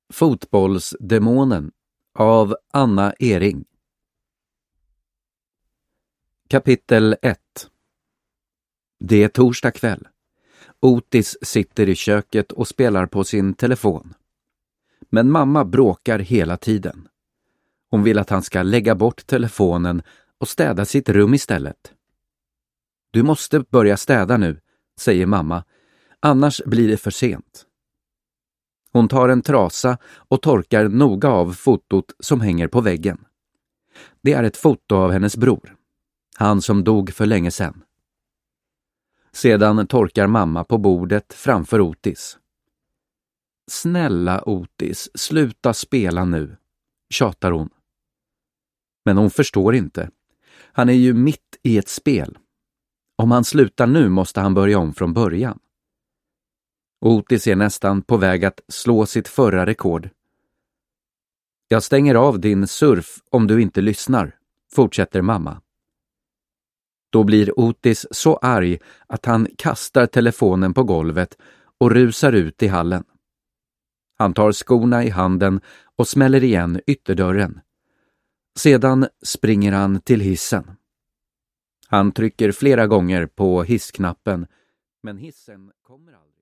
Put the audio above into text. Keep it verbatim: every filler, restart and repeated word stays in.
Fotbollsdemonen av Anna Ering. Kapitel ett. Det är torsdag kväll. Otis sitter i köket och spelar på sin telefon. Men mamma bråkar hela tiden. Hon vill att han ska lägga bort telefonen och städa sitt rum istället. Du måste börja städa nu, säger mamma. Annars blir det för sent. Hon tar en trasa och torkar noga av fotot som hänger på väggen. Det är ett foto av hennes bror. Han som dog för länge sedan. Sedan torkar mamma på bordet framför Otis. Snälla Otis, sluta spela nu, tjatar hon. Men hon förstår inte. Han är ju mitt i ett spel. Om han slutar nu måste han börja om från början. Otis är nästan på väg att slå sitt förra rekord. Jag stänger av din surf om du inte lyssnar, fortsätter mamma. Då blir Otis så arg att han kastar telefonen på golvet och rusar ut i hallen. Han tar skorna i handen och smäller igen ytterdörren. Sedan springer han till hissen. Han trycker flera gånger på hissknappen, men hissen kommer aldrig.